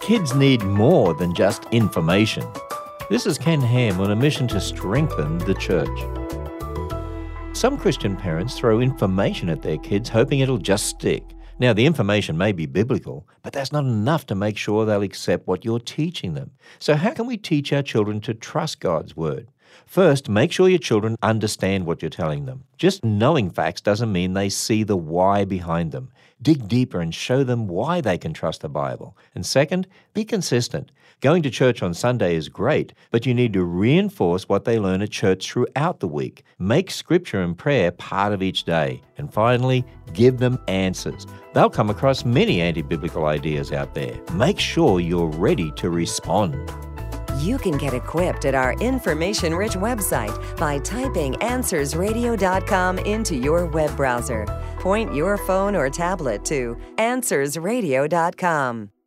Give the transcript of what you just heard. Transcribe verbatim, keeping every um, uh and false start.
Kids need more than just information. This is Ken Ham on a mission to strengthen the church. Some Christian parents throw information at their kids hoping it'll just stick. Now, the information may be biblical, but that's not enough to make sure they'll accept what you're teaching them. So how can we teach our children to trust God's Word? First, make sure your children understand what you're telling them. Just knowing facts doesn't mean they see the why behind them. Dig deeper and show them why they can trust the Bible. And second, be consistent. Going to church on Sunday is great, but you need to reinforce what they learn at church throughout the week. Make Scripture and prayer part of each day. And finally, give them answers. They'll come across many anti-biblical ideas out there. Make sure you're ready to respond. You can get equipped at our information-rich website by typing answers radio dot com into your web browser. Point your phone or tablet to answers radio dot com.